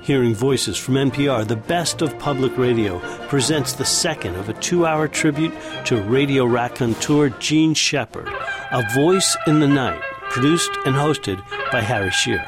Hearing Voices from NPR, the best of public radio, presents the second of a 2-hour tribute to radio raconteur Jean Shepherd, A Voice in the Night, produced and hosted by Harry Shearer.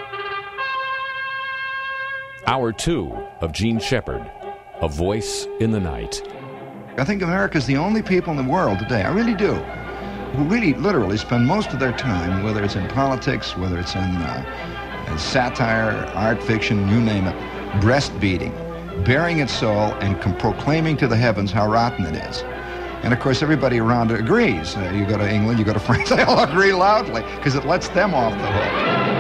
Hour 2 of Jean Shepherd, A Voice in the Night. I think America's the only people in the world today, I really do, who really literally spend most of their time, whether it's in politics, whether it's in satire, art fiction, you name it, breastbeating, bearing its soul, and proclaiming to the heavens how rotten it is. And of course, everybody around it agrees. You go to England, you go to France, they all agree loudly, because it lets them off the hook.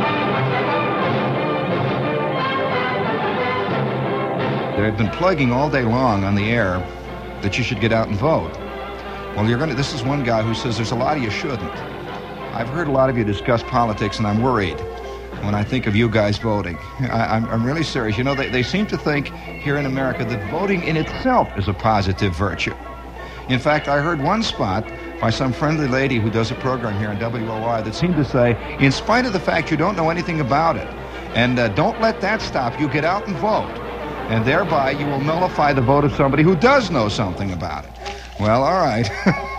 They've been plugging all day long on the air that you should get out and vote. Well, this is one guy who says there's a lot of you shouldn't. I've heard a lot of you discuss politics, and I'm worried when I think of you guys voting. I'm really serious. You know, they seem to think here in America that voting in itself is a positive virtue. In fact, I heard one spot by some friendly lady who does a program here on WOR that seemed to say, in spite of the fact you don't know anything about it, and don't let that stop you, get out and vote. And thereby you will nullify the vote of somebody who does know something about it. Well, all right.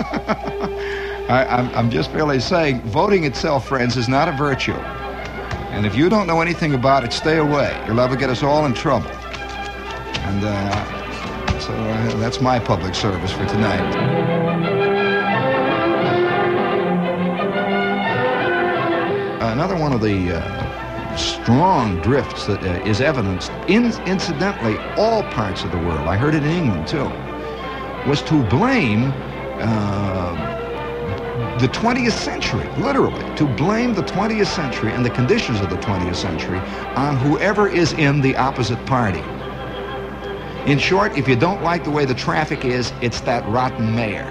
I'm just merely saying, voting itself, friends, is not a virtue. And if you don't know anything about it, stay away. You're liable to get us all in trouble. And so that's my public service for tonight. Another one of the strong drifts that is evidenced in, incidentally, all parts of the world, I heard it in England too, was to blame the 20th century, literally, to blame the 20th century and the conditions of the 20th century on whoever is in the opposite party. In short, if you don't like the way the traffic is, it's that rotten mayor.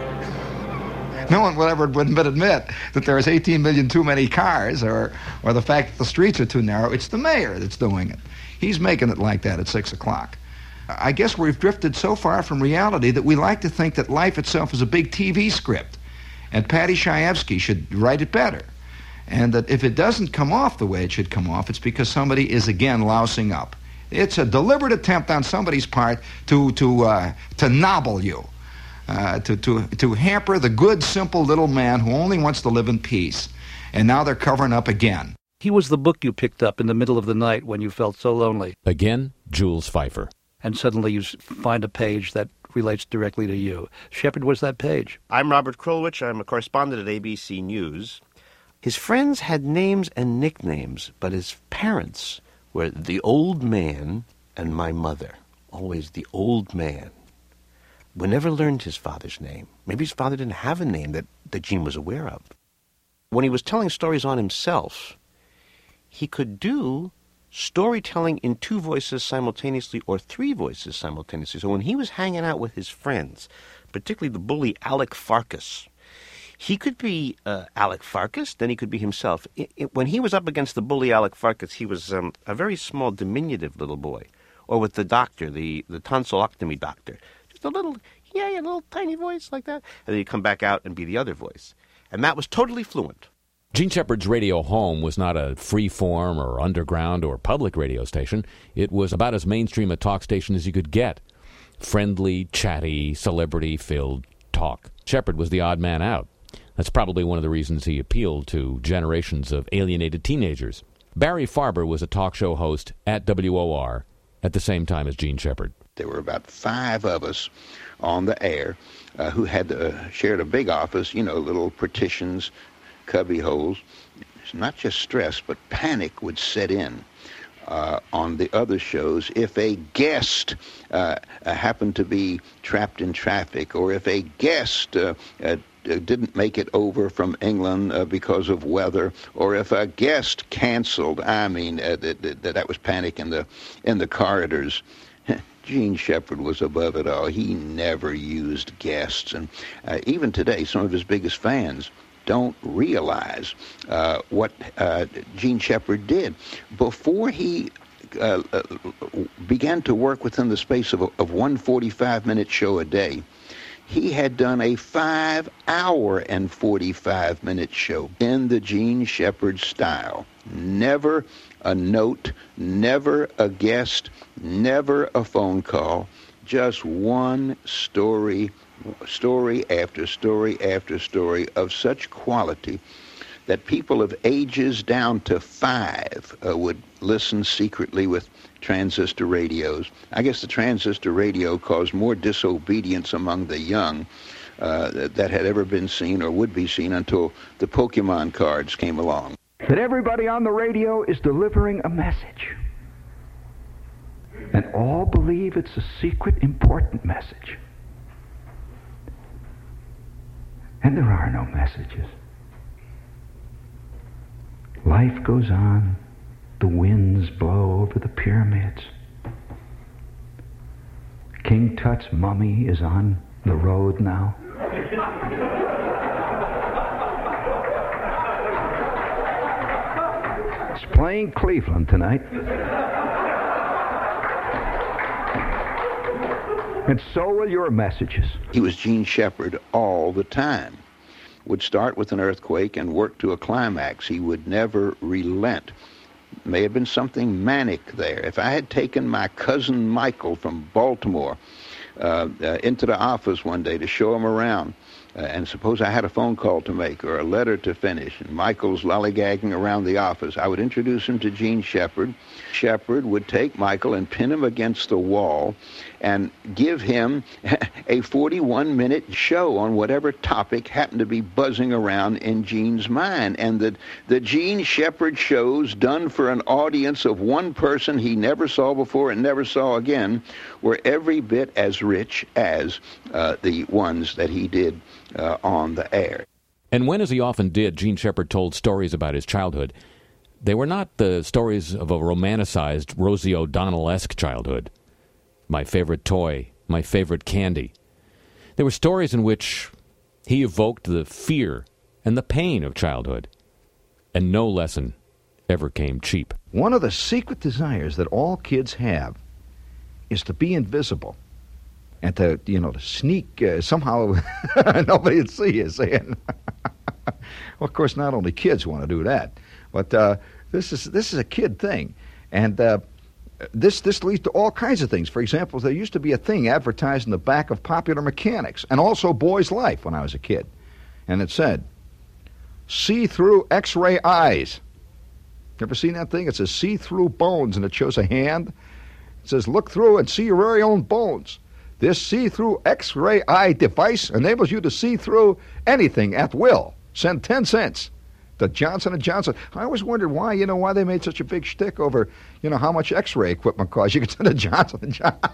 No one would admit that there's 18 million too many cars or the fact that the streets are too narrow. It's the mayor that's doing it. He's making it like that at 6 o'clock. I guess we've drifted so far from reality that we like to think that life itself is a big TV script. And Patty Chayefsky should write it better. And that if it doesn't come off the way it should come off, it's because somebody is again lousing up. It's a deliberate attempt on somebody's part to nobble you, to hamper the good, simple little man who only wants to live in peace. And now they're covering up again. He was the book you picked up in the middle of the night when you felt so lonely. Again, Jules Feiffer. And suddenly you find a page that relates directly to you. Shepherd, what's that page? I'm Robert Krulwich. I'm a correspondent at ABC News. His friends had names and nicknames, but his parents were the old man and my mother. Always the old man. We never learned his father's name. Maybe his father didn't have a name that Gene was aware of. When he was telling stories on himself, he could do storytelling in 2 voices simultaneously or 3 voices simultaneously. So when he was hanging out with his friends, particularly the bully Alec Farkas, he could be Alec Farkas, then he could be himself. When he was up against the bully Alec Farkas, he was a very small, diminutive little boy. Or with the doctor, the tonsillectomy doctor. Just a little tiny voice like that. And then he'd come back out and be the other voice. And that was totally fluent. Gene Shepherd's radio home was not a free-form or underground or public radio station. It was about as mainstream a talk station as you could get. Friendly, chatty, celebrity-filled talk. Shepherd was the odd man out. That's probably one of the reasons he appealed to generations of alienated teenagers. Barry Farber was a talk show host at WOR at the same time as Gene Shepherd. There were about 5 of us on the air who had shared a big office, little partitions, cubby holes. It's not just stress, but panic would set in on the other shows if a guest happened to be trapped in traffic, or if a guest didn't make it over from England because of weather, or if a guest canceled. I mean, that was panic in the corridors. Gene Shepherd was above it all. He never used guests, and even today, some of his biggest fans don't realize what Gene Shepherd did. Before he began to work within the space of one 45-minute show a day, he had done a 5-hour and 45-minute show in the Gene Shepard style. Never a note, never a guest, never a phone call, just one story after story after story of such quality that people of ages down to 5 would listen secretly with transistor radios. I guess the transistor radio caused more disobedience among the young that had ever been seen or would be seen until the Pokemon cards came along. That everybody on the radio is delivering a message. And all believe it's a secret, important message. And there are no messages. Life goes on. The winds blow over the pyramids. King Tut's mummy is on the road now. It's playing Cleveland tonight. And so will your messages. He was Gene Shepard all the time. Would start with an earthquake and work to a climax. He would never relent. May have been something manic there. If I had taken my cousin Michael from Baltimore into the office one day to show him around, and suppose I had a phone call to make or a letter to finish, and Michael's lollygagging around the office, I would introduce him to Gene Shepard. Shepard would take Michael and pin him against the wall and give him a 41-minute show on whatever topic happened to be buzzing around in Gene's mind. And the Gene Shepard shows done for an audience of one person he never saw before and never saw again were every bit as rich as the ones that he did on the air. And when, as he often did, Gene Shepard told stories about his childhood, they were not the stories of a romanticized Rosie O'Donnell-esque childhood. My favorite toy, my favorite candy. They were stories in which he evoked the fear and the pain of childhood, and no lesson ever came cheap. One of the secret desires that all kids have is to be invisible and to sneak somehow nobody would see you saying. Well, of course, not only kids want to do that, but this is a kid thing, and this leads to all kinds of things. For example, there used to be a thing advertised in the back of Popular Mechanics and also Boy's Life when I was a kid, and it said, "See-through X-ray eyes." You ever seen that thing? It says see-through bones, and it shows a hand. It says, "Look through and see your very own bones. This see-through X-ray eye device enables you to see through anything at will. Send 10 cents to Johnson & Johnson." I always wondered why they made such a big shtick over, how much X-ray equipment costs. You could send to Johnson & Johnson.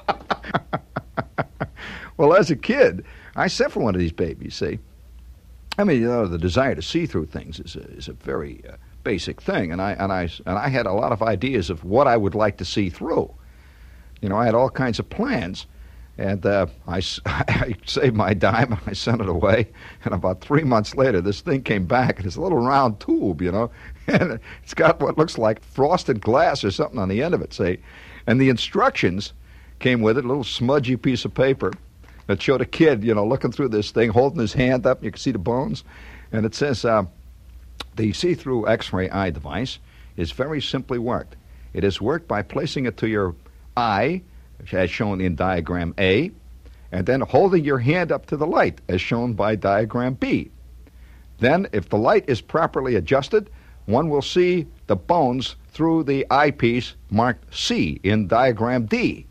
Well, as a kid, I sent for one of these babies, see. I mean, the desire to see through things is a very basic thing, and I had a lot of ideas of what I would like to see through. I had all kinds of plans. And I saved my dime, and I sent it away. And about 3 months later, this thing came back, and it's a little round tube, and it's got what looks like frosted glass or something on the end of it, see. And the instructions came with it, a little smudgy piece of paper that showed a kid, looking through this thing, holding his hand up, and you can see the bones. And it says, the see-through X-ray eye device is very simply worked. It is worked by placing it to your eye, as shown in diagram A, and then holding your hand up to the light, as shown by diagram B. Then, if the light is properly adjusted, one will see the bones through the eyepiece marked C in diagram D.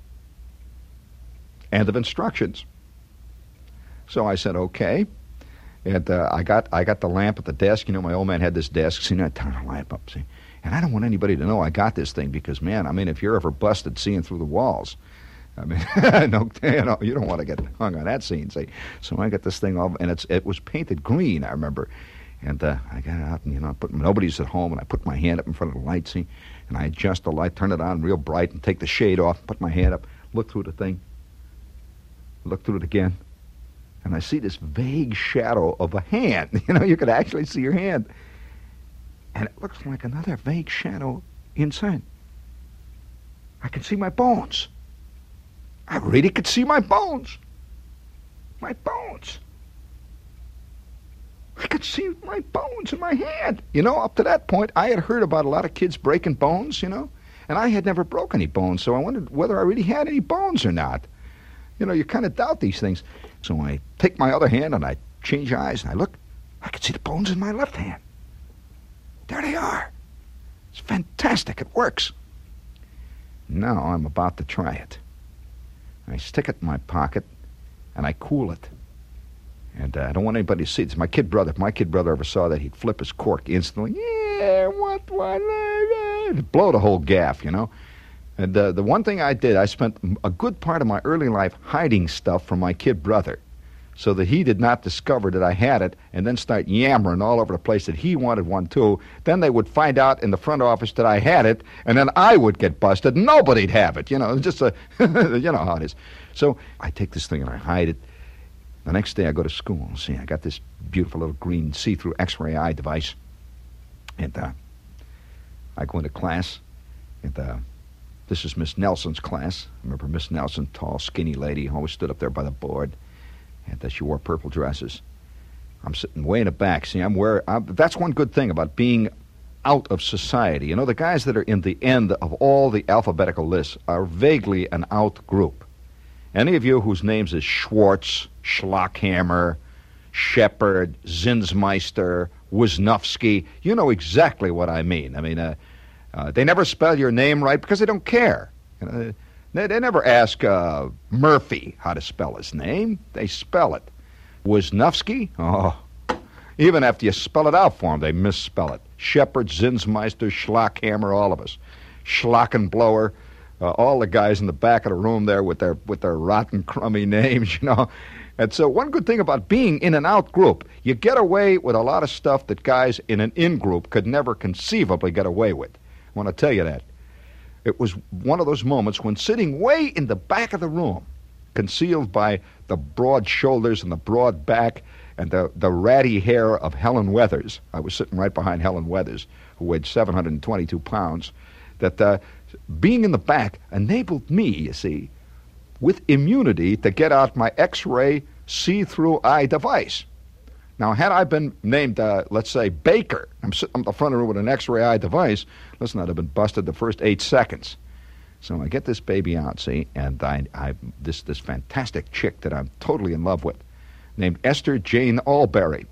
End of instructions. So I said, okay. And I got the lamp at the desk. My old man had this desk. See, I turned the lamp up, see. And I don't want anybody to know I got this thing because, man, if you're ever busted seeing through the walls, no, you don't want to get hung on that scene, see. So I got this thing all, and it was painted green, I remember. And I got it out, and, nobody's at home, and I put my hand up in front of the light, see, and I adjust the light, turn it on real bright, and take the shade off, put my hand up, look through the thing, look through it again, and I see this vague shadow of a hand. You could actually see your hand. And it looks like another vague shadow inside. I can see my bones. I really could see my bones. my bones. I could see my bones in my hand. You know, up to that point, I had heard about a lot of kids breaking bones, you know, and I had never broke any bones, so I wondered whether I really had any bones or not. You know, you kind of doubt these things. So I take my other hand and I change eyes and I look. I can see the bones in my left hand. There they are. It's fantastic. It works. Now I'm about to try it. I stick it in my pocket and I cool it. And I don't want anybody to see it. It's my kid brother. If my kid brother ever saw that, he'd flip his cork instantly. Yeah, what? Blow the whole gaff, you know. And the one thing I did, I spent a good part of my early life hiding stuff from my kid brother so that he did not discover that I had it and then start yammering all over the place that he wanted one too. Then they would find out in the front office that I had it, and then I would get busted. Nobody'd have it, you know. It's just you know how it is. So I take this thing and I hide it. The next day I go to school. See, I got this beautiful little green see-through X-ray eye device. And I go into class, and this is Miss Nelson's class. I remember Miss Nelson, tall, skinny lady, always stood up there by the board. And she wore purple dresses. I'm sitting way in the back. See, that's one good thing about being out of society. You know, the guys that are in the end of all the alphabetical lists are vaguely an out group. Any of you whose names is Schwartz, Schlockhammer, Shepard, Zinsmeister, Wisniewski, you know exactly what I mean. I mean, they never spell your name right because they don't care. You know, they never ask Murphy how to spell his name. They spell it. Wisniewski? Oh, even after you spell it out for them, they misspell it. Shepard, Zinsmeister, Schlockhammer, all of us. Schlockenblower, all the guys in the back of the room there with their rotten, crummy names, you know. And so one good thing about being in an out group, you get away with a lot of stuff that guys in an in group could never conceivably get away with. I want to tell you that. It was one of those moments when sitting way in the back of the room, concealed by the broad shoulders and the broad back and the ratty hair of Helen Weathers. I was sitting right behind Helen Weathers, who weighed 722 pounds, that being in the back enabled me, you see, with immunity to get out my X-ray see-through eye device. Now, had I been named, let's say, Baker, I'm sitting on the front of the room with an X-ray eye device, listen, I'd have been busted the first 8 seconds. So I get this baby out, see, and this fantastic chick that I'm totally in love with, named Esther Jane Alberry.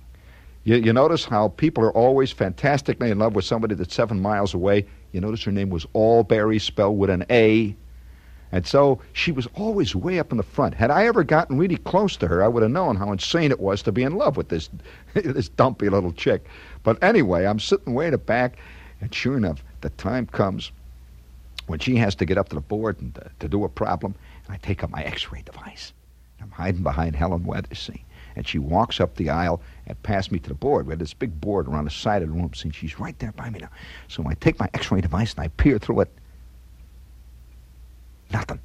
You notice how people are always fantastically in love with somebody that's 7 miles away. You notice her name was Alberry, spelled with an A. And so she was always way up in the front. Had I ever gotten really close to her, I would have known how insane it was to be in love with this dumpy little chick. But anyway, I'm sitting way in the back, and sure enough, the time comes when she has to get up to the board and to do a problem, and I take up my X-ray device. I'm hiding behind Helen Weathers, see, and she walks up the aisle and past me to the board. We had this big board around the side of the room, see, she's right there by me now. So I take my X-ray device and I peer through it. Nothing.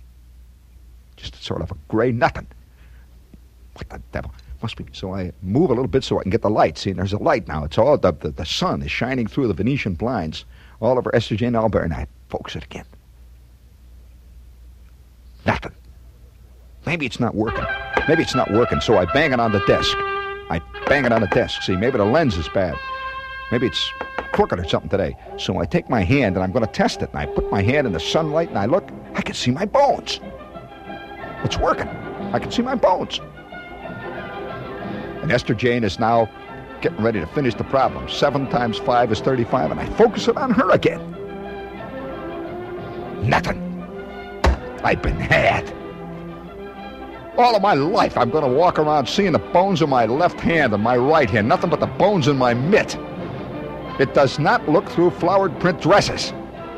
Just sort of a gray nothing. What the devil? Must be. So I move a little bit so I can get the light. See, and there's a light now. It's all, the sun is shining through the Venetian blinds all over Esther Jane Alberry, and I focus it again. Nothing. Maybe it's not working. So I bang it on the desk. See, maybe the lens is bad. Maybe it's crooked or something today. So I take my hand and I'm going to test it. And I put my hand in the sunlight and I look. I can see my bones. It's working. I can see my bones. And Esther Jane is now getting ready to finish the problem. 7 times 5 is 35, and I focus it on her again. Nothing. I've been had. All of my life, I'm going to walk around seeing the bones of my left hand and my right hand. Nothing but the bones in my mitt. It does not look through flowered print dresses.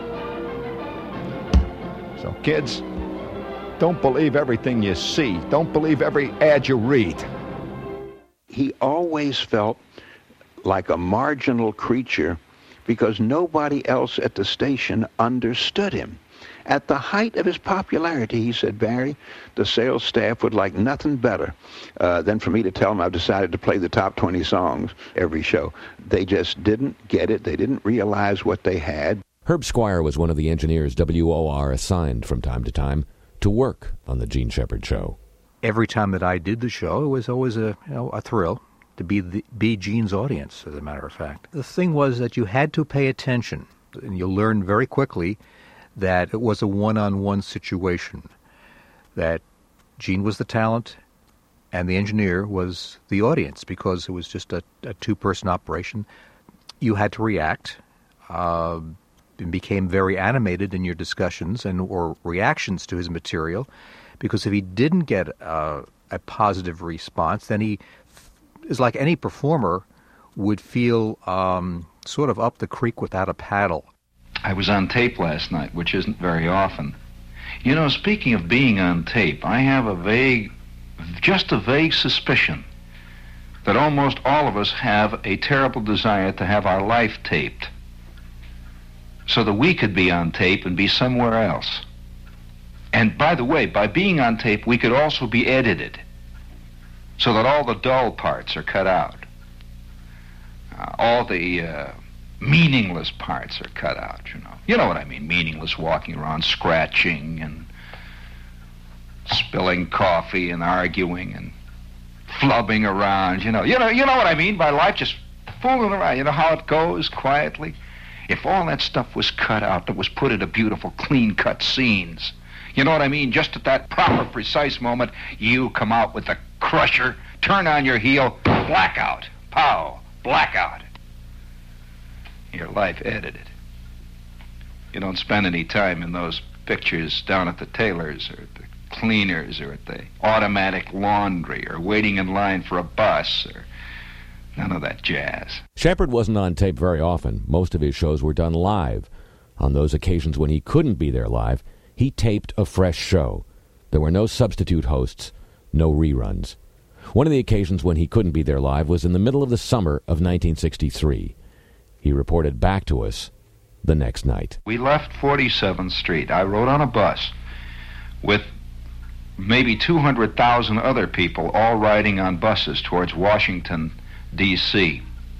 So, kids, don't believe everything you see. Don't believe every ad you read. He always felt like a marginal creature because nobody else at the station understood him. At the height of his popularity, he said, Barry, the sales staff would like nothing better than for me to tell them I've decided to play the top 20 songs every show. They just didn't get it. They didn't realize what they had. Herb Squire was one of the engineers WOR assigned from time to time to work on the Gene Shepard Show. every time that I did the show, it was always a thrill to be Gene's audience, as a matter of fact. The thing was that you had to pay attention, and you'll learn very quickly that it was a one-on-one situation, that Gene was the talent and the engineer was the audience, because it was just a two-person operation. You had to react, and became very animated in your discussions or reactions to his material, because if he didn't get a positive response, then he is like any performer would feel sort of up the creek without a paddle. I was on tape last night, which isn't very often. You know, speaking of being on tape, I have just a vague suspicion that almost all of us have a terrible desire to have our life taped, so that we could be on tape and be somewhere else. And by the way, by being on tape, we could also be edited, so that all the dull parts are cut out. All the meaningless parts are cut out, you know. You know what I mean, meaningless walking around scratching and spilling coffee and arguing and flubbing around, you know what I mean by life, just fooling around. You know how it goes, quietly? If all that stuff was cut out, that was put into beautiful, clean-cut scenes, you know what I mean? Just at that proper, precise moment, you come out with the crusher, turn on your heel, blackout, pow, blackout. Your life edited. You don't spend any time in those pictures down at the tailor's or at the cleaners or at the automatic laundry or waiting in line for a bus or none of that jazz. Shepard wasn't on tape very often. Most of his shows were done live. On those occasions when he couldn't be there live, he taped a fresh show. There were no substitute hosts, no reruns. One of the occasions when he couldn't be there live was in the middle of the summer of 1963. He reported back to us the next night. We left 47th Street. I rode on a bus with maybe 200,000 other people all riding on buses towards Washington, D.C.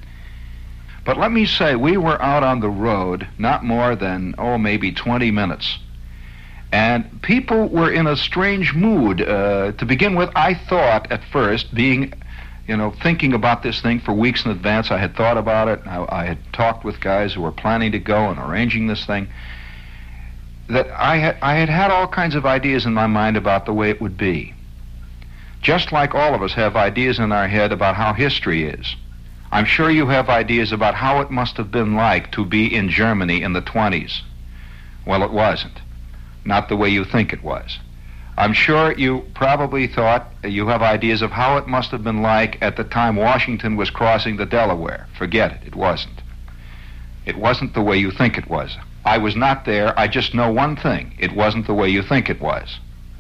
But let me say, we were out on the road not more than, maybe 20 minutes. And people were in a strange mood. To begin with, I thought at first, thinking about this thing for weeks in advance, I had thought about it. I had talked with guys who were planning to go and arranging this thing, that I had all kinds of ideas in my mind about the way it would be. Just like all of us have ideas in our head about how history is. I'm sure you have ideas about how it must have been like to be in Germany in the 20s. Well, it wasn't. Not the way you think it was. I'm sure you probably thought you have ideas of how it must have been like at the time Washington was crossing the Delaware. Forget it. It wasn't. It wasn't the way you think it was. I was not there. I just know one thing. It wasn't the way you think it was.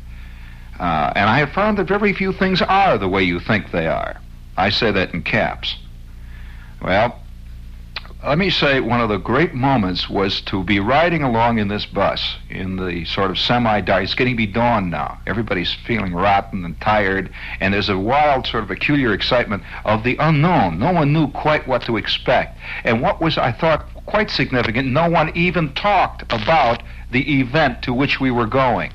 And I have found that very few things are the way you think they are. I say that in caps. Well, let me say one of the great moments was to be riding along in this bus in the sort of semi-dark. It's getting to be dawn now. Everybody's feeling rotten and tired, and there's a wild sort of peculiar excitement of the unknown. No one knew quite what to expect. And what was, I thought, quite significant, no one even talked about the event to which we were going.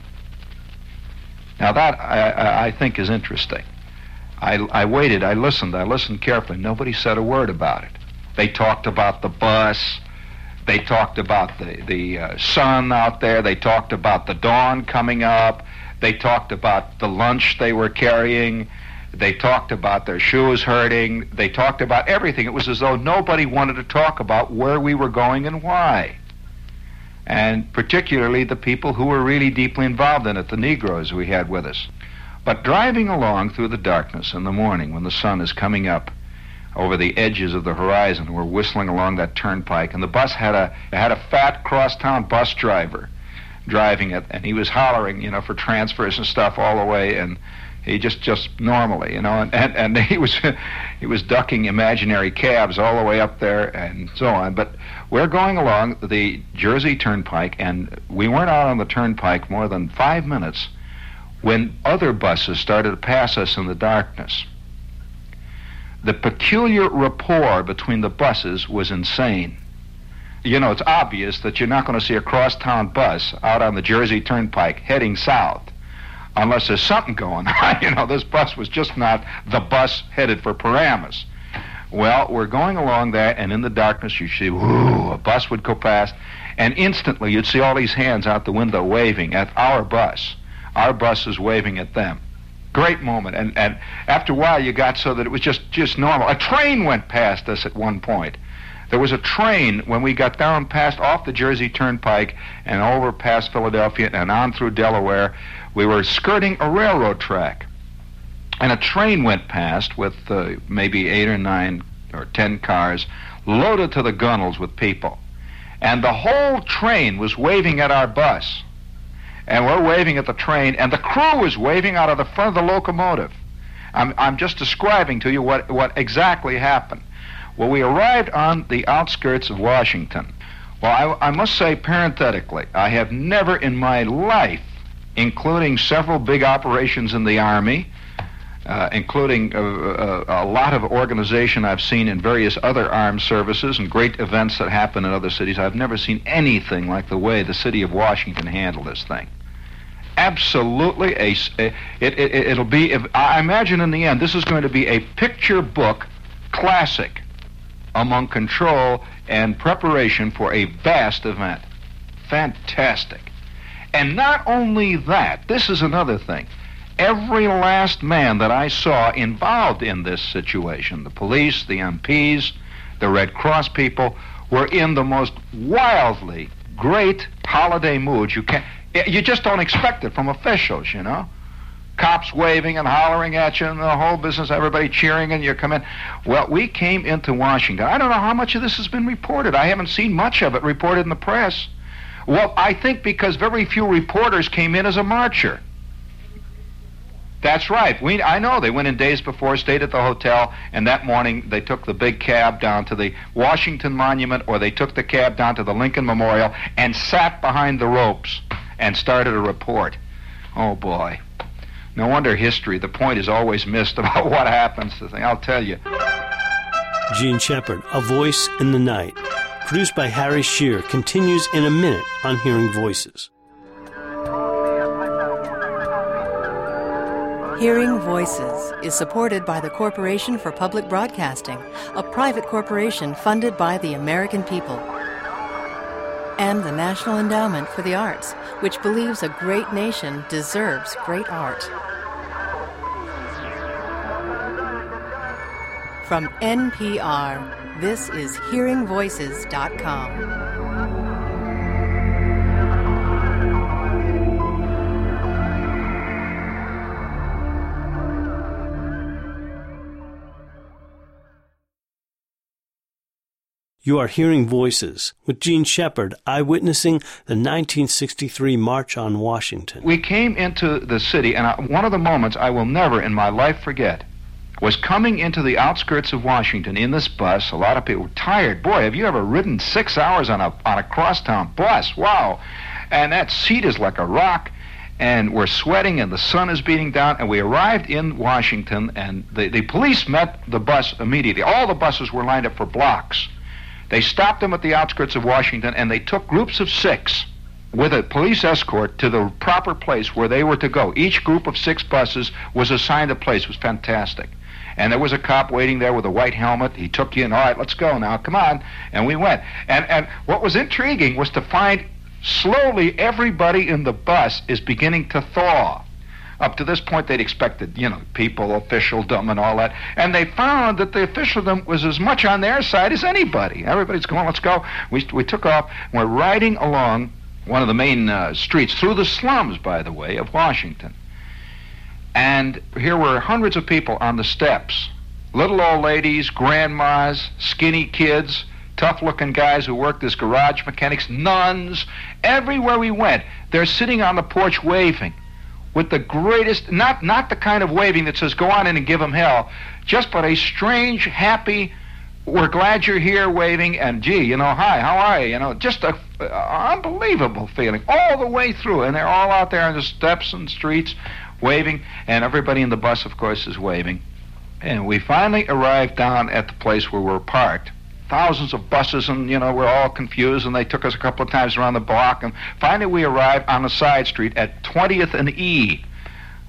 Now that, I think, is interesting. I waited, I listened carefully. Nobody said a word about it. They talked about the bus. They talked about the sun out there. They talked about the dawn coming up. They talked about the lunch they were carrying. They talked about their shoes hurting. They talked about everything. It was as though nobody wanted to talk about where we were going and why. And particularly the people who were really deeply involved in it, the Negroes we had with us. But driving along through the darkness in the morning when the sun is coming up over the edges of the horizon, we're whistling along that turnpike, and the bus had a fat crosstown bus driver driving it, and he was hollering, for transfers and stuff all the way, and he just normally, and he was ducking imaginary cabs all the way up there and so on. But we're going along the Jersey Turnpike, and we weren't out on the turnpike more than 5 minutes when other buses started to pass us in the darkness. The peculiar rapport between the buses was insane. It's obvious that you're not going to see a crosstown bus out on the Jersey Turnpike heading south unless there's something going on. You know, this bus was just not the bus headed for Paramus. Well, we're going along there, and in the darkness you see, whoo, a bus would go past, and instantly you'd see all these hands out the window waving at our bus. Our bus is waving at them. Great moment. And after a while you got so that it was just normal. A train went past us at one point. There was a train when we got down past off the Jersey Turnpike and over past Philadelphia and on through Delaware. We were skirting a railroad track. And a train went past with maybe 8 or 9 or 10 cars loaded to the gunnels with people. And the whole train was waving at our bus. And we're waving at the train, and the crew is waving out of the front of the locomotive. I'm just describing to you what exactly happened. Well, we arrived on the outskirts of Washington. Well, I must say parenthetically, I have never in my life, including several big operations in the Army, including a lot of organization I've seen in various other armed services and great events that happen in other cities, I've never seen anything like the way the city of Washington handled this thing. Absolutely, it'll be, I imagine in the end, this is going to be a picture book classic among control and preparation for a vast event. Fantastic. And not only that, this is another thing. Every last man that I saw involved in this situation, the police, the MPs, the Red Cross people, were in the most wildly great holiday mood. You just don't expect it from officials, you know. Cops waving and hollering at you and the whole business, everybody cheering and you come in. Well, we came into Washington. I don't know how much of this has been reported. I haven't seen much of it reported in the press. Well, I think because very few reporters came in as a marcher. That's right. I know they went in days before, stayed at the hotel, and that morning they took the big cab down to the Washington Monument, or they took the cab down to the Lincoln Memorial and sat behind the ropes and started a report. Oh, boy. No wonder history, the point is always missed about what happens to things. I'll tell you. Gene Shepard, A Voice in the Night, produced by Harry Shearer, continues in a minute on Hearing Voices. Hearing Voices is supported by the Corporation for Public Broadcasting, a private corporation funded by the American people, and the National Endowment for the Arts, which believes a great nation deserves great art. From NPR, this is HearingVoices.com. You are hearing Voices with Gene Shepard, eyewitnessing the 1963 March on Washington. We came into the city, and one of the moments I will never in my life forget was coming into the outskirts of Washington in this bus. A lot of people were tired. Boy, have you ever ridden 6 hours on a crosstown bus? Wow. And that seat is like a rock, and we're sweating, and the sun is beating down, and we arrived in Washington, and the police met the bus immediately. All the buses were lined up for blocks. They stopped them at the outskirts of Washington, and they took groups of 6 with a police escort to the proper place where they were to go. Each group of 6 buses was assigned a place. It was fantastic. And there was a cop waiting there with a white helmet. He took you in. All right, let's go now. Come on. And we went. And what was intriguing was to find slowly everybody in the bus is beginning to thaw. Up to this point, they'd expected, people, officialdom and all that. And they found that the officialdom was as much on their side as anybody. Everybody's going, let's go. We took off. We're riding along one of the main streets, through the slums, by the way, of Washington. And here were hundreds of people on the steps. Little old ladies, grandmas, skinny kids, tough-looking guys who worked as garage mechanics, nuns. Everywhere we went, they're sitting on the porch waving. With the greatest, not the kind of waving that says, go on in and give them hell, but a strange, happy, we're glad you're here waving, and gee, hi, how are you? Just a unbelievable feeling all the way through. And they're all out there on the steps and streets waving, and everybody in the bus, of course, is waving. And we finally arrived down at the place where we're parked. Thousands of buses, and, we're all confused, and they took us a couple of times around the block, and finally we arrived on a side street at 20th and E.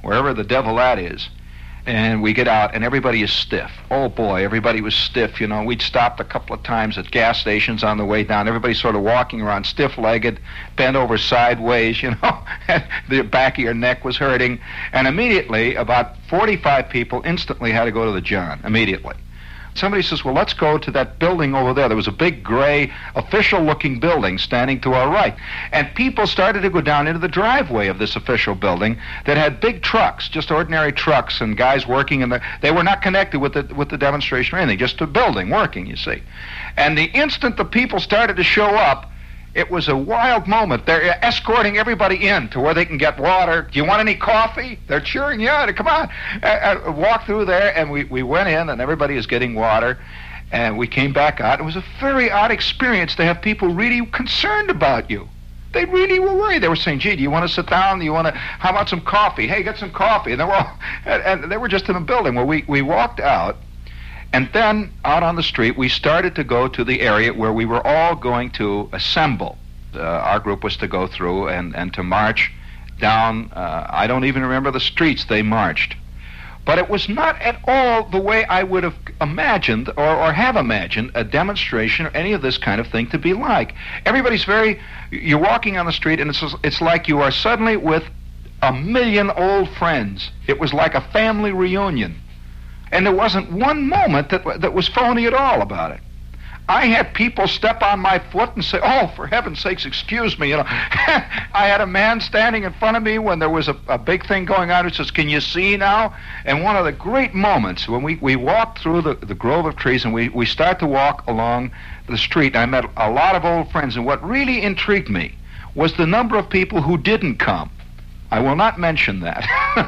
wherever the devil that is. And we get out, and everybody is stiff. Oh, boy, everybody was stiff, you know. We'd stopped a couple of times at gas stations on the way down. Everybody's sort of walking around stiff-legged, bent over sideways, you know. The back of your neck was hurting. And immediately, about 45 people instantly had to go to the John, immediately. Somebody says, well, let's go to that building over there. There was a big gray official-looking building standing to our right. And people started to go down into the driveway of this official building that had big trucks, just ordinary trucks, and guys working in there. They were not connected with the demonstration or anything, just a building working, you see. And the instant the people started to show up, it was a wild moment. They're escorting everybody in to where they can get water. Do you want any coffee? They're cheering you on. Come on. Walk through there, and we went in, and everybody is getting water. And we came back out. It was a very odd experience to have people really concerned about you. They really were worried. They were saying, gee, do you want to sit down? Do you want to, how about some coffee? Hey, get some coffee. And they were all, and they were just in a building. Well, we walked out. And then, out on the street, we started to go to the area where we were all going to assemble. Our group was to go through and to march down, I don't even remember the streets they marched. But it was not at all the way I would have imagined or have imagined a demonstration or any of this kind of thing to be like. Everybody's you're walking on the street, and it's like you are suddenly with 1 million old friends. It was like a family reunion. And there wasn't one moment that was phony at all about it. I had people step on my foot and say, oh, for heaven's sakes, excuse me. You know, I had a man standing in front of me when there was a big thing going on who says, can you see now? And one of the great moments when we walked through the grove of trees and we start to walk along the street, I met a lot of old friends. And what really intrigued me was the number of people who didn't come. I will not mention that,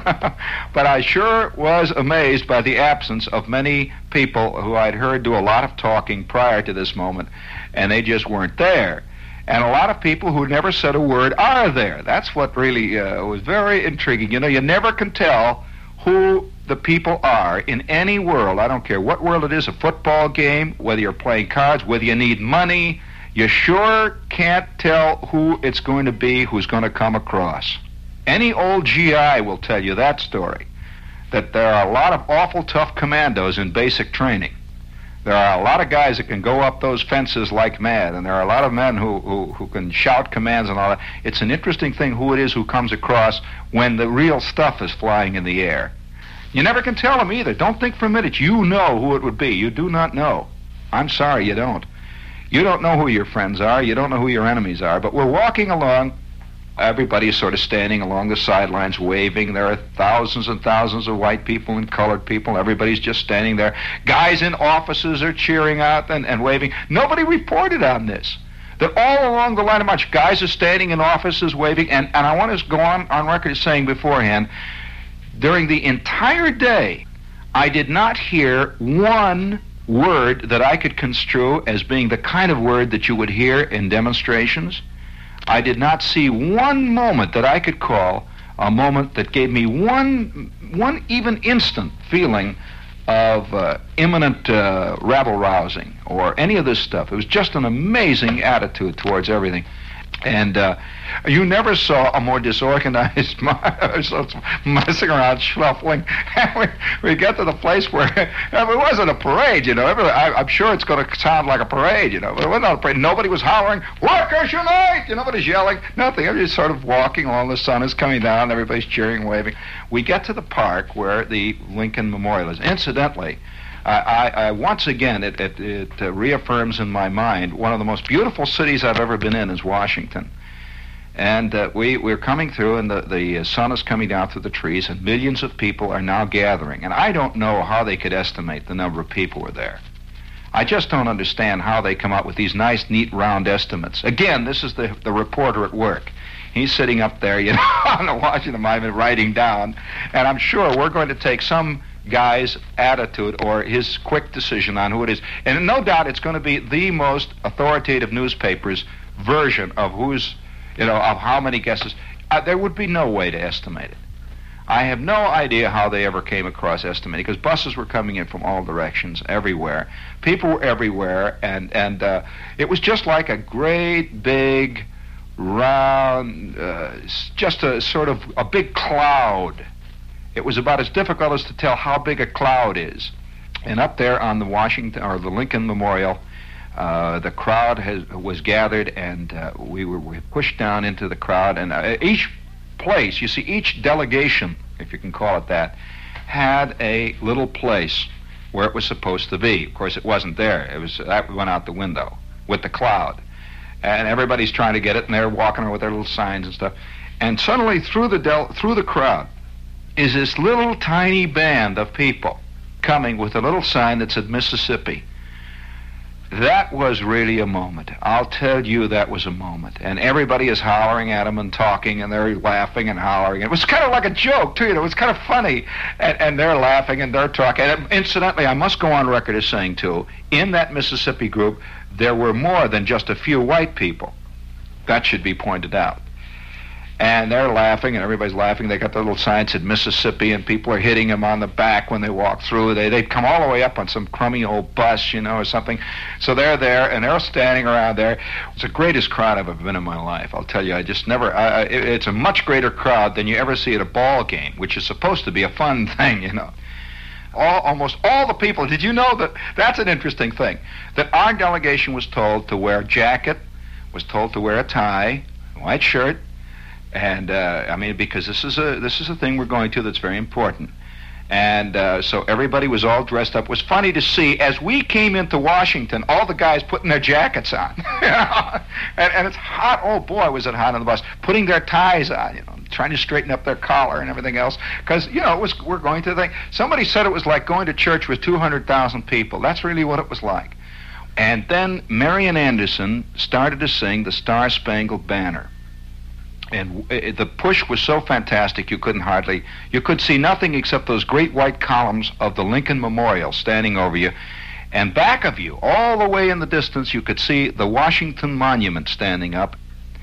but I sure was amazed by the absence of many people who I'd heard do a lot of talking prior to this moment, and they just weren't there. And a lot of people who never said a word are there. That's what really was very intriguing. You know, you never can tell who the people are in any world. I don't care what world it is, a football game, whether you're playing cards, whether you need money. You sure can't tell who it's going to be, who's going to come across. Any old GI will tell you that story, that there are a lot of awful tough commandos in basic training. There are a lot of guys that can go up those fences like mad, and there are a lot of men who can shout commands and all that. It's an interesting thing who it is who comes across when the real stuff is flying in the air. You never can tell them either. Don't think for a minute you know who it would be. You do not know. I'm sorry, you don't. You don't know who your friends are. You don't know who your enemies are. But we're walking along. Everybody's sort of standing along the sidelines waving. There are thousands and thousands of white people and colored people. Everybody's just standing there. Guys in offices are cheering out and waving. Nobody reported on this. That all along the line of march, guys are standing in offices waving. And I want to go on record as saying beforehand, during the entire day, I did not hear one word that I could construe as being the kind of word that you would hear in demonstrations. I did not see one moment that I could call a moment that gave me one even instant feeling of imminent rabble-rousing or any of this stuff. It was just an amazing attitude towards everything. And you never saw a more disorganized messing around, shuffling. we get to the place where it wasn't a parade, you know. I'm sure it's going to sound like a parade, you know, but it wasn't a parade. Nobody was hollering, "Workers Unite!" Nobody's yelling, nothing. Everybody's sort of walking along. The sun is coming down. Everybody's cheering and waving. We get to the park where the Lincoln Memorial is. Incidentally, I once again, it reaffirms in my mind one of the most beautiful cities I've ever been in is Washington. And we're coming through, and the sun is coming down through the trees, and millions of people are now gathering. And I don't know how they could estimate the number of people were there. I just don't understand how they come up with these nice, neat, round estimates. Again, this is the reporter at work. He's sitting up there, you know, on the Washington Monument writing down, and I'm sure we're going to take some guy's attitude or his quick decision on who it is. And no doubt it's going to be the most authoritative newspaper's version of who's, you know, of how many guesses. There would be no way to estimate it. I have no idea how they ever came across estimating, because buses were coming in from all directions, everywhere. People were everywhere, and it was just like a great big round, just a sort of a big cloud It was about as difficult as to tell how big a cloud is. And up there on the Washington or the Lincoln Memorial, the crowd was gathered, and we were pushed down into the crowd. And each place, you see, each delegation, if you can call it that, had a little place where it was supposed to be. Of course, it wasn't there. That went out the window with the cloud. And everybody's trying to get it, and they're walking around with their little signs and stuff. And suddenly, through the crowd, is this little tiny band of people coming with a little sign that said Mississippi. That was really a moment. I'll tell you, that was a moment. And everybody is hollering at them and talking, and they're laughing and hollering. It was kind of like a joke, too. It was kind of funny. And they're laughing and they're talking. And incidentally, I must go on record as saying, too, in that Mississippi group, there were more than just a few white people. That should be pointed out. And they're laughing, and everybody's laughing. They got the little sign that said Mississippi, and people are hitting them on the back when they walk through. They'd come all the way up on some crummy old bus, or something. So they're there, and they're standing around there. It's the greatest crowd I've ever been in my life. I'll tell you, it's a much greater crowd than you ever see at a ball game, which is supposed to be a fun thing, Almost all the people, did you know that's an interesting thing, that our delegation was told to wear a jacket, was told to wear a tie, a white shirt, and because this is a thing we're going to that's very important. And so everybody was all dressed up. It was funny to see, as we came into Washington, all the guys putting their jackets on. And it's hot. Oh, boy, was it hot on the bus. Putting their ties on, trying to straighten up their collar and everything else. Because, we're going to think. Somebody said it was like going to church with 200,000 people. That's really what it was like. And then Marian Anderson started to sing the Star-Spangled Banner. And the push was so fantastic you could see nothing except those great white columns of the Lincoln Memorial standing over you. And back of you, all the way in the distance, you could see the Washington Monument standing up.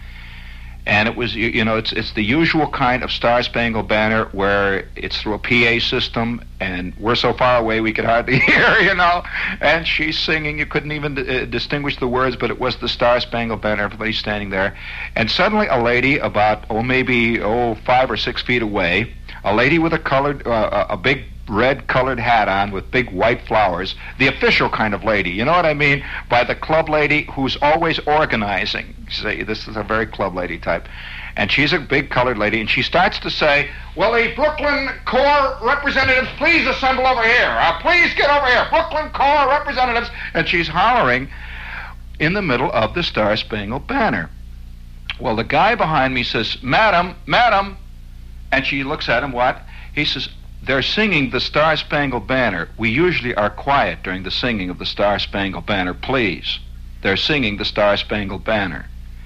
And it was, it's the usual kind of Star-Spangled Banner where it's through a PA system, and we're so far away we could hardly hear, And she's singing. You couldn't even distinguish the words, but it was the Star-Spangled Banner. Everybody's standing there. And suddenly a lady about, 5 or 6 feet away, a lady with a big red colored hat on with big white flowers, the official kind of lady, you know what I mean, by the club lady who's always organizing. See, this is a very club lady type. And she's a big colored lady, and she starts to say, "Will the Brooklyn Corps representatives please assemble over here? Please get over here, Brooklyn Corps representatives." And she's hollering in the middle of the Star-Spangled Banner. Well, the guy behind me says, "Madam, madam." And she looks at him, what? He says, "They're singing the Star-Spangled Banner. We usually are quiet during the singing of the Star-Spangled Banner. Please. They're singing the Star-Spangled Banner."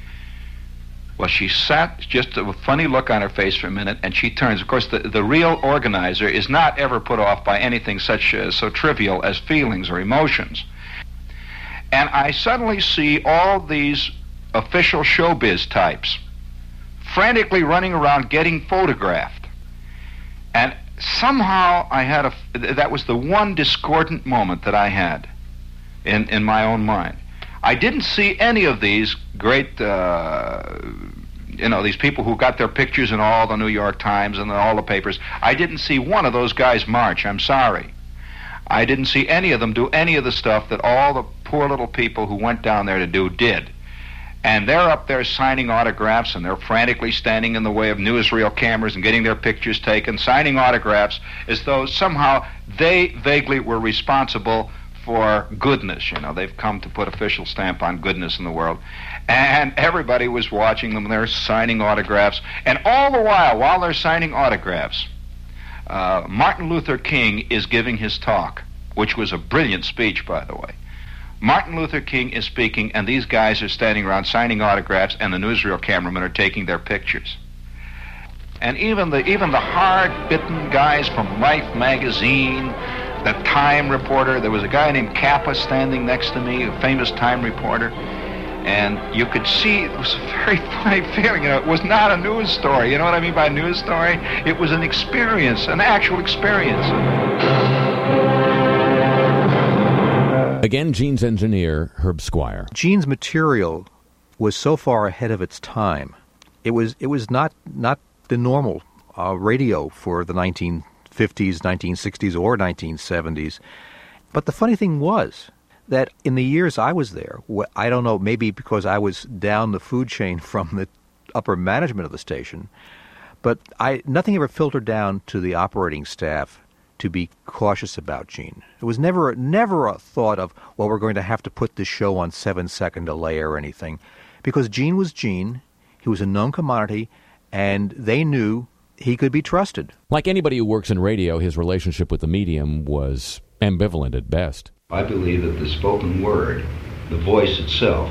Well, she sat, just a funny look on her face for a minute, and she turns. Of course, the real organizer is not ever put off by anything so trivial as feelings or emotions. And I suddenly see all these official showbiz types frantically running around getting photographed. And somehow that was the one discordant moment that I had in my own mind. I didn't see any of these great, these people who got their pictures in all the New York Times and all the papers. I didn't see one of those guys march. I'm sorry. I didn't see any of them do any of the stuff that all the poor little people who went down there to do did. And they're up there signing autographs, and they're frantically standing in the way of newsreel cameras and getting their pictures taken, signing autographs as though somehow they vaguely were responsible for goodness. They've come to put official stamp on goodness in the world. And everybody was watching them. They're signing autographs. And all the while they're signing autographs, Martin Luther King is giving his talk, which was a brilliant speech, by the way. Martin Luther King is speaking, and these guys are standing around signing autographs, and the newsreel cameramen are taking their pictures. And even the hard-bitten guys from Life magazine, the Time reporter, there was a guy named Kappa standing next to me, a famous Time reporter, and you could see it was a very funny feeling. It was not a news story. You know what I mean by news story? It was an experience, an actual experience. Again, Gene's engineer, Herb Squire. Gene's material was so far ahead of its time. It was not the normal radio for the 1950s, 1960s, or 1970s. But the funny thing was that in the years I was there, I don't know, maybe because I was down the food chain from the upper management of the station, but nothing ever filtered down to the operating staff to be cautious about Gene. It was never a thought of, well, we're going to have to put this show on 7-second delay or anything, because Gene was Gene. He was a known commodity, and they knew he could be trusted. Like anybody who works in radio, his relationship with the medium was ambivalent at best. I believe that the spoken word, the voice itself,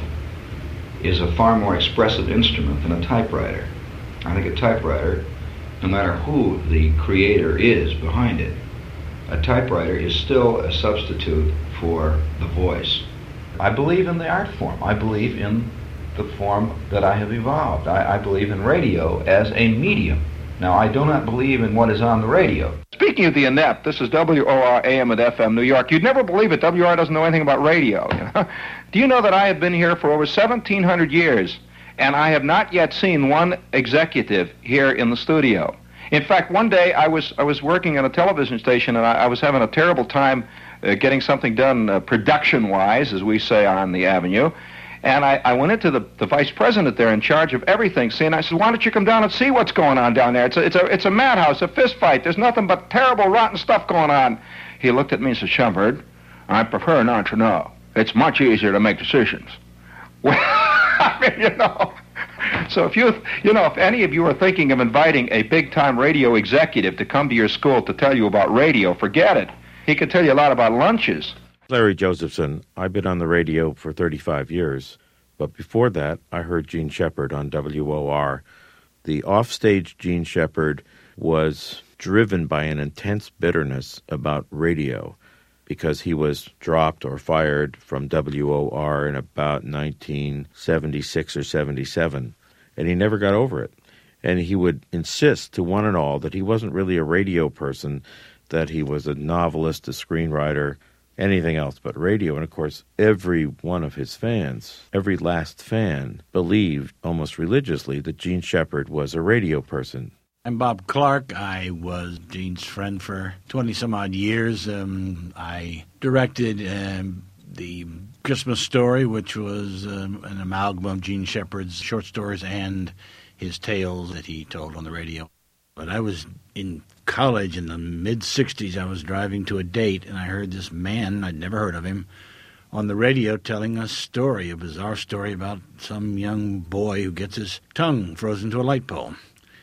is a far more expressive instrument than a typewriter. I think a typewriter, no matter who the creator is behind it, a typewriter is still a substitute for the voice. I believe in the art form. I believe in the form that I have evolved. I believe in radio as a medium. Now, I do not believe in what is on the radio. Speaking of the inept, this is WOR AM and FM New York. You'd never believe it, WR doesn't know anything about radio. You know? Do you know that I have been here for over 1,700 years, and I have not yet seen one executive here in the studio? In fact, one day I was working at a television station, and I was having a terrible time getting something done production-wise, as we say on the Avenue. And I went into the vice president there in charge of everything, and I said, why don't you come down and see what's going on down there? It's a madhouse, a fist fight. There's nothing but terrible, rotten stuff going on. He looked at me and said, Shumpert, I prefer not to know. It's much easier to make decisions. Well, I mean, you know. So if any of you are thinking of inviting a big-time radio executive to come to your school to tell you about radio, forget it. He could tell you a lot about lunches. Larry Josephson. I've been on the radio for 35 years, but before that, I heard Gene Shepard on WOR. The offstage Gene Shepard was driven by an intense bitterness about radio because he was dropped or fired from WOR in about 1976 or 77, and he never got over it. And he would insist to one and all that he wasn't really a radio person, that he was a novelist, a screenwriter, anything else but radio. And of course, every one of his fans, every last fan, believed almost religiously that Gene Shepard was a radio person. I'm Bob Clark. I was Gene's friend for 20-some-odd years. I directed the Christmas Story, which was an amalgam of Gene Shepard's short stories and his tales that he told on the radio. But I was in college in the mid-'60s. I was driving to a date, and I heard this man, I'd never heard of him, on the radio telling a story, a bizarre story about some young boy who gets his tongue frozen to a light pole.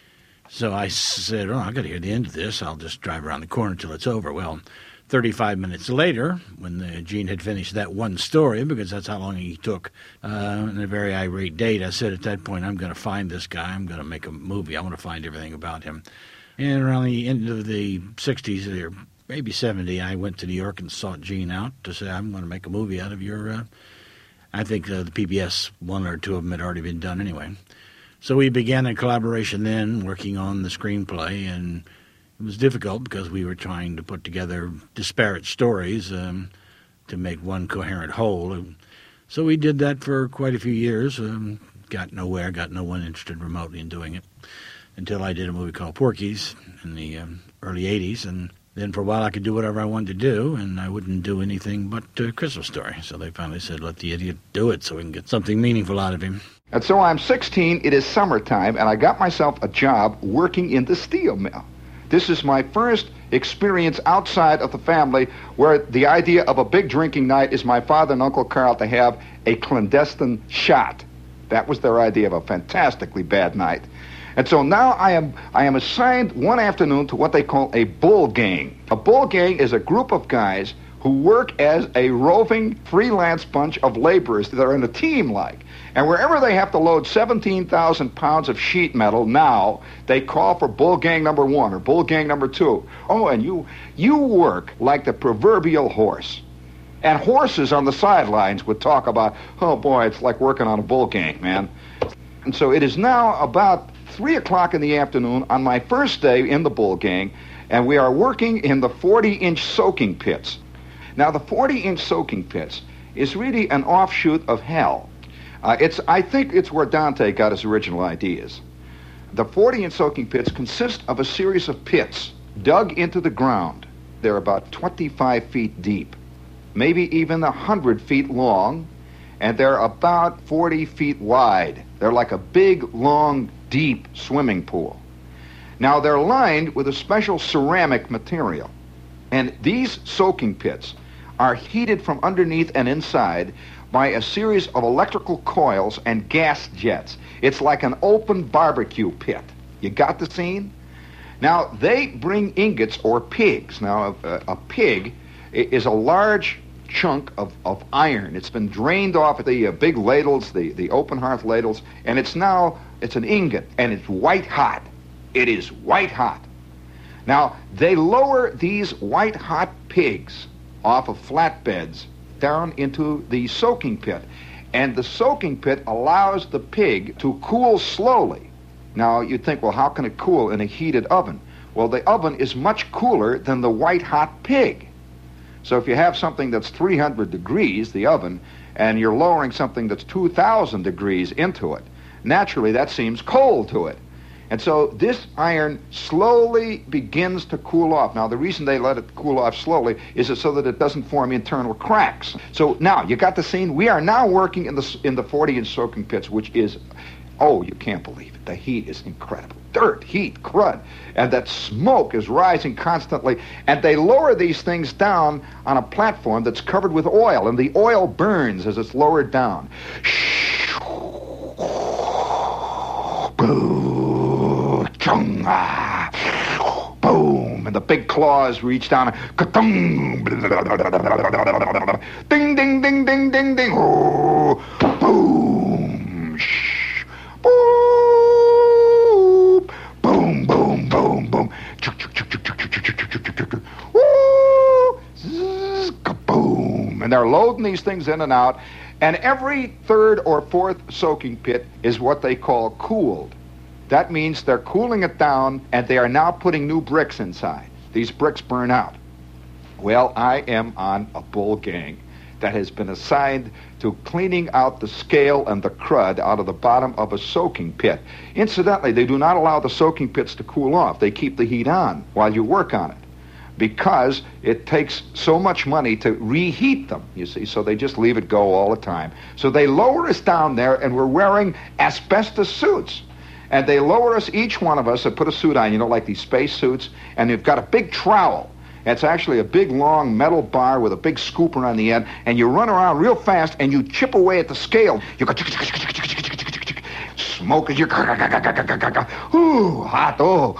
So I said, I got to hear the end of this. I'll just drive around the corner till it's over. Well, 35 minutes later, when Gene had finished that one story, because that's how long he took, in a very irate date, I said at that point, I'm going to find this guy. I'm going to make a movie. I want to find everything about him. And around the end of the 60s, or maybe 70, I went to New York and sought Gene out to say, I'm going to make a movie out of your, I think the PBS, one or two of them had already been done anyway. So we began a collaboration then, working on the screenplay, and it was difficult because we were trying to put together disparate stories to make one coherent whole. So we did that for quite a few years, got nowhere, got no one interested remotely in doing it, until I did a movie called Porky's in the early 80s, and then for a while I could do whatever I wanted to do, and I wouldn't do anything but Christmas Story. So they finally said, let the idiot do it so we can get something meaningful out of him. And so I'm 16, it is summertime, and I got myself a job working in the steel mill. This is my first experience outside of the family where the idea of a big drinking night is my father and Uncle Carl to have a clandestine shot. That was their idea of a fantastically bad night. And so now I am assigned one afternoon to what they call a bull gang. A bull gang is a group of guys who work as a roving freelance bunch of laborers that are in a team like. And wherever they have to load 17,000 pounds of sheet metal now, they call for bull gang number 1 or bull gang number 2. Oh, and you work like the proverbial horse. And horses on the sidelines would talk about, oh boy, it's like working on a bull gang, man. And so it is now about 3 o'clock in the afternoon on my first day in the bull gang, and we are working in the 40-inch soaking pits. Now, the 40-inch soaking pits is really an offshoot of hell. I think it's where Dante got his original ideas. The 40-inch soaking pits consist of a series of pits dug into the ground. They're about 25 feet deep, maybe even 100 feet long, and they're about 40 feet wide. They're like a big, long, deep swimming pool. Now, they're lined with a special ceramic material, and these soaking pits are heated from underneath and inside by a series of electrical coils and gas jets. It's like an open barbecue pit. You got the scene? Now, they bring ingots or pigs. Now, a pig is a large chunk of iron. It's been drained off the big ladles, the open hearth ladles, and it's an ingot, and it's white hot. It is white hot. Now, they lower these white hot pigs off of flatbeds down into the soaking pit, and the soaking pit allows the pig to cool slowly. Now, you'd think, well, how can it cool in a heated oven? Well, the oven is much cooler than the white hot pig. So if you have something that's 300 degrees, the oven, and you're lowering something that's 2,000 degrees into it, naturally that seems cold to it. And so this iron slowly begins to cool off. Now, the reason they let it cool off slowly is so that it doesn't form internal cracks. So now, you got the scene? We are now working in the 40-inch soaking pits, which is, oh, you can't believe it. The heat is incredible. Dirt, heat, crud. And that smoke is rising constantly. And they lower these things down on a platform that's covered with oil, and the oil burns as it's lowered down. Boom, and the big claws reach down and ka-tung, ding, ding, ding, ding, ding, ding, oh, boom, shh, boom, boom, boom, boom, boom, and they're loading these things in and out, and every third or fourth soaking pit is what they call cooled. That means they're cooling it down, and they are now putting new bricks inside. These bricks burn out. Well, I am on a bull gang that has been assigned to cleaning out the scale and the crud out of the bottom of a soaking pit. Incidentally, they do not allow the soaking pits to cool off. They keep the heat on while you work on it, because it takes so much money to reheat them, you see, so they just leave it go all the time. So they lower us down there, and we're wearing asbestos suits. And they lower us, each one of us, and put a suit on, you know, like these space suits, and they've got a big trowel. It's actually a big, long metal bar with a big scooper on the end, and you run around real fast, and you chip away at the scale. You go, smoke as you, ooh, hot, oh,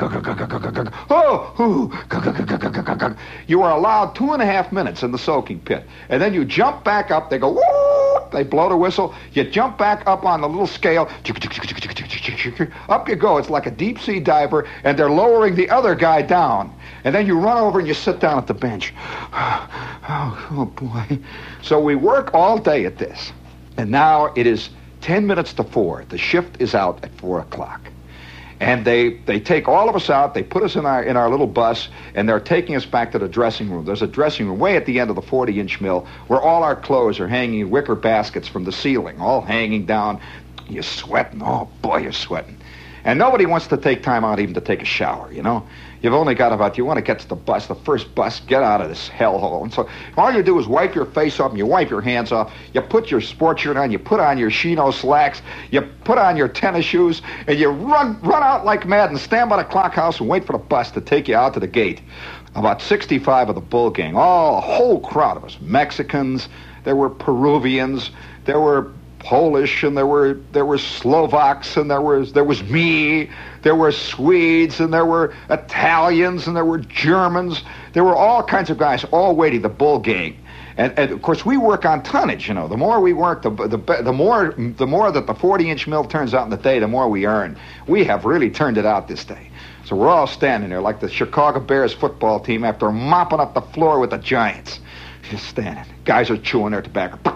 you are allowed 2.5 minutes in the soaking pit, and then you jump back up. They go, woo, they blow the whistle. You jump back up on the little scale. Up you go. It's like a deep sea diver, and they're lowering the other guy down. And then you run over and you sit down at the bench. Oh boy. So we work all day at this. And now it is 10 minutes to 4. The shift is out at 4 o'clock. And they take all of us out, they put us in our little bus, and they're taking us back to the dressing room. There's a dressing room way at the end of the 40-inch mill where all our clothes are hanging in wicker baskets from the ceiling, all hanging down. You're sweating. Oh, boy, you're sweating. And nobody wants to take time out even to take a shower, you know? You've only got you want to get to the bus, the first bus, get out of this hellhole. And so all you do is wipe your face off and you wipe your hands off. You put your sports shirt on, you put on your chino slacks, you put on your tennis shoes, and you run out like mad and stand by the clock house and wait for the bus to take you out to the gate. About 65 of the bull gang, a whole crowd of us. Mexicans, there were Peruvians, there were Polish, and there were Slovaks, and there was me, there were Swedes, and there were Italians, and there were Germans. There were all kinds of guys all waiting, the bull gang. And of course we work on tonnage, you know. The more we work, the more that the 40-inch mill turns out in the day, the more we earn. We have really turned it out this day. So we're all standing there like the Chicago Bears football team after mopping up the floor with the Giants. Just standing. Guys are chewing their tobacco.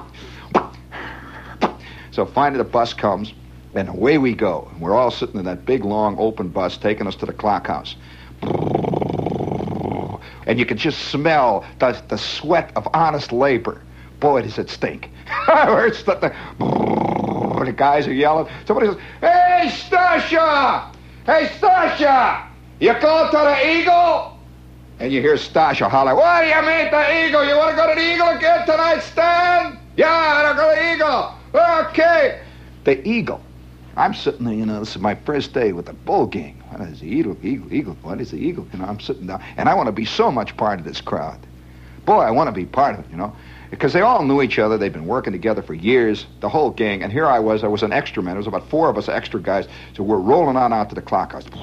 So finally the bus comes, and away we go. And we're all sitting in that big, long, open bus taking us to the clock house. And you can just smell the sweat of honest labor. Boy, does it stink. The guys are yelling. Somebody says, "Hey, Stasha! Hey, Stasha! You go to the Eagle? And you hear Stasha holler, what do you mean the Eagle? You want to go to the Eagle again tonight, Stan? Yeah, I want to go to the Eagle. Okay. The Eagle. I'm sitting there, this is my first day with the Bull Gang. What is the Eagle? What is the Eagle? I'm sitting down, and I want to be so much part of this crowd. Boy, I want to be part of it, because they all knew each other. They'd been working together for years, the whole gang. And here I was an extra man. There was about 4 of us extra guys. So we're rolling on out to the clock house.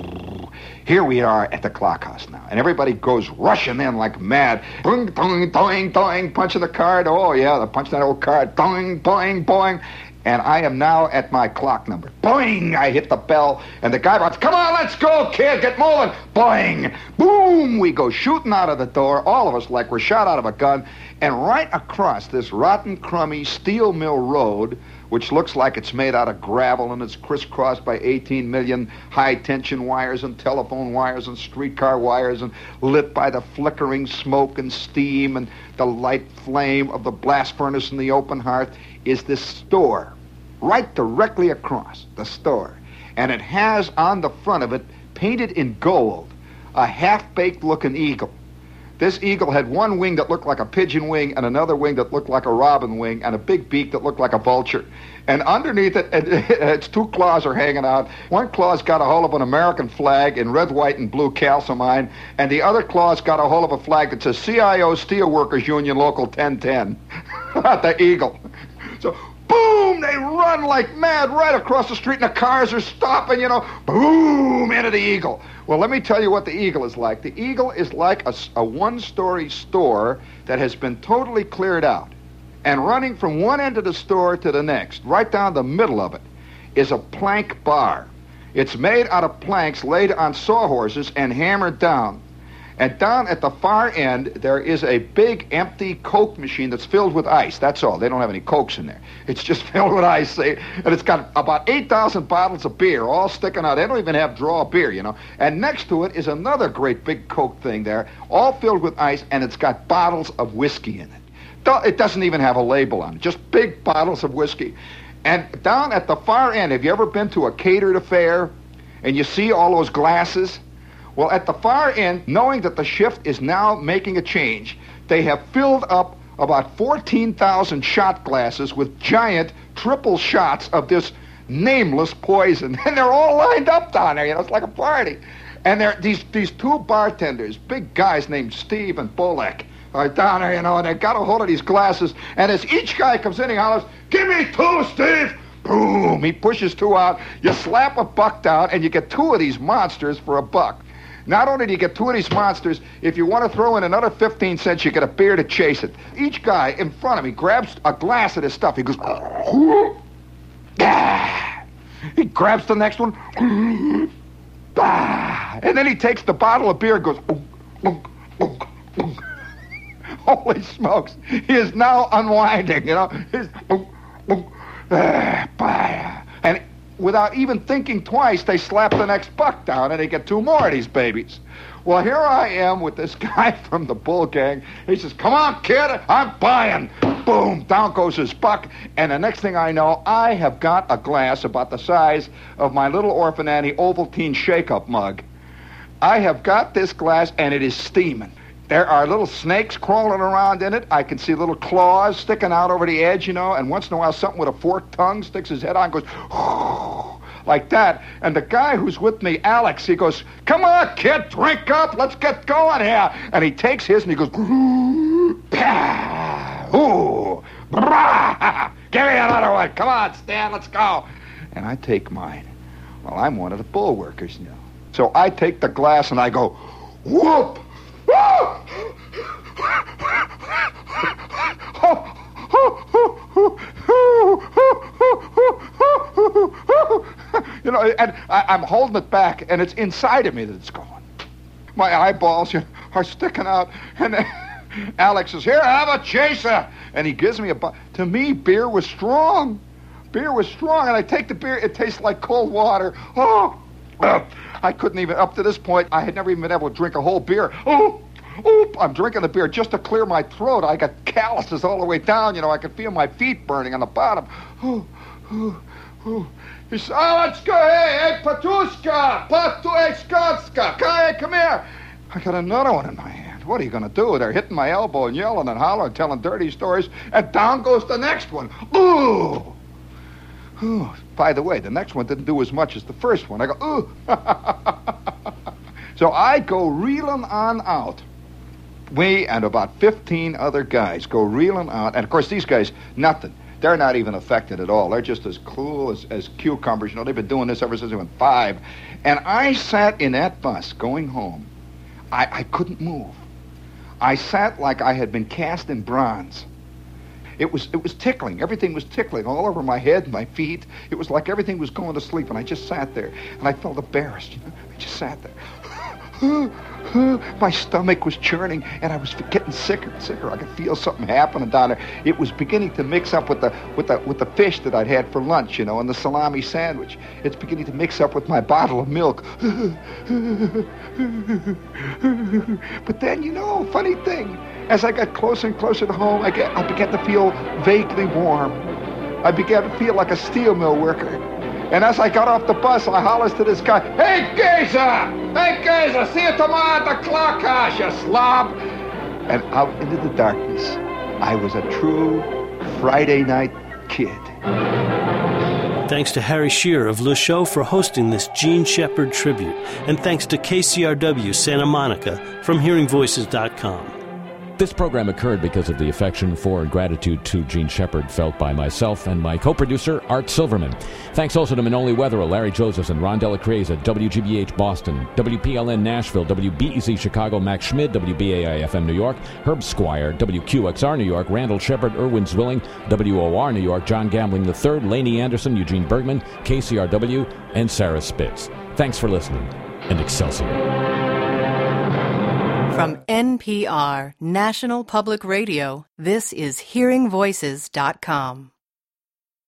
Here we are at the clock house now. And everybody goes rushing in like mad. Boing, boing, boing, boing, punching the card. Oh, yeah, they're punching that old card. Boing, boing, boing. And I am now at my clock number. Boing! I hit the bell, and the guy runs, come on, let's go, kid, get moving. Boing! Boom! We go shooting out of the door, all of us like we're shot out of a gun, and right across this rotten, crummy steel mill road, which looks like it's made out of gravel, and it's crisscrossed by 18 million high-tension wires and telephone wires and streetcar wires, and lit by the flickering smoke and steam and the light flame of the blast furnace and the open hearth, is this store, right directly across the store. And it has on the front of it, painted in gold, a half-baked looking eagle. This eagle had one wing that looked like a pigeon wing and another wing that looked like a robin wing and a big beak that looked like a vulture. And underneath it, its 2 claws are hanging out. One claw's got a hold of an American flag in red, white, and blue calcimine, and the other claw's got a hold of a flag that says CIO Steelworkers Union Local 1010. The eagle. So, boom, they run like mad right across the street, and the cars are stopping, boom, into the Eagle. Well, let me tell you what the Eagle is like. The Eagle is like a one-story store that has been totally cleared out. And running from one end of the store to the next, right down the middle of it, is a plank bar. It's made out of planks laid on sawhorses and hammered down. And down at the far end, there is a big empty Coke machine that's filled with ice. That's all. They don't have any Cokes in there. It's just filled with ice, see? And it's got about 8,000 bottles of beer all sticking out. They don't even have draw beer, And next to it is another great big Coke thing there, all filled with ice, and it's got bottles of whiskey in it. It doesn't even have a label on it, just big bottles of whiskey. And down at the far end, have you ever been to a catered affair and you see all those glasses? Well, at the far end, knowing that the shift is now making a change, they have filled up about 14,000 shot glasses with giant triple shots of this nameless poison. And they're all lined up down there, it's like a party. And there these 2 bartenders, big guys named Steve and Bolek, are down there, and they got a hold of these glasses. And as each guy comes in, he hollers, give me 2, Steve! Boom! He pushes 2 out. You slap a buck down, and you get 2 of these monsters for $1. Not only do you get 2 of these monsters, if you want to throw in another 15 cents, you get a beer to chase it. Each guy in front of me grabs a glass of this stuff. He goes, he grabs the next one, and then he takes the bottle of beer and goes, holy smokes, he is now unwinding, and without even thinking twice, they slap the next buck down, and they get 2 more of these babies. Well, here I am with this guy from the Bull Gang. He says, come on, kid, I'm buying. Boom, down goes his buck, and the next thing I know, I have got a glass about the size of my little Orphan Annie Ovaltine shake-up mug. I have got this glass, and it is steaming. There are little snakes crawling around in it. I can see little claws sticking out over the edge, and once in a while something with a forked tongue sticks his head out and goes, like that. And the guy who's with me, Alex, he goes, come on, kid, drink up, let's get going here. And he takes his and he goes, ooh, give me another one. Come on, Stan, let's go. And I take mine. Well, I'm one of the bull workers, So I take the glass and I go, whoop. And I'm holding it back, and it's inside of me that it's going. My eyeballs are sticking out, and Alex says, here, have a chaser. And he gives me to me, beer was strong. Beer was strong, and I take the beer, it tastes like cold water. I couldn't even, up to this point, I had never even been able to drink a whole beer. I'm drinking the beer just to clear my throat. I got calluses all the way down, I could feel my feet burning on the bottom. He said, oh, let's go. Hey, Patushka, hey, come here. I got another one in my hand. What are you going to do? They're hitting my elbow and yelling and hollering, telling dirty stories, and down goes the next one. Ooh. Ooh. By the way, the next one didn't do as much as the first one. I go, ooh. So I go reeling on out. We and about 15 other guys go reeling out. And, of course, these guys, nothing. They're not even affected at all. They're just as cool as cucumbers. You know, they've been doing this ever since they were 5. And I sat in that bus going home. I couldn't move. I sat like I had been cast in bronze. It was tickling. Everything was tickling all over my head, my feet. It was like everything was going to sleep, and I just sat there. And I felt embarrassed. You know? I just sat there. My stomach was churning, and I was getting sicker and sicker. I could feel something happening down there. It was beginning to mix up with the fish that I'd had for lunch, you know, and the salami sandwich. It's beginning to mix up with my bottle of milk. But then, you know, funny thing, as I got closer and closer to home, I began to feel vaguely warm. I began to feel like a steel mill worker. And as I got off the bus, I hollers to this guy, Hey, Geezer, see you tomorrow at the clock house, you slob. And out into the darkness, I was a true Friday night kid. Thanks to Harry Shearer of Le Show for hosting this Gene Shepard tribute. And thanks to KCRW Santa Monica from HearingVoices.com. This program occurred because of the affection for and gratitude to Gene Shepard felt by myself and my co-producer, Art Silverman. Thanks also to Manoli Wetherill, Larry Josephs, and Ron Della Craze at WGBH Boston, WPLN Nashville, WBEZ Chicago, Max Schmid, WBAI-FM New York, Herb Squire, WQXR New York, Randall Shepard, Irwin Zwilling, WOR New York, John Gambling III, Laney Anderson, Eugene Bergman, KCRW, and Sarah Spitz. Thanks for listening, and Excelsior. From NPR, National Public Radio, this is HearingVoices.com.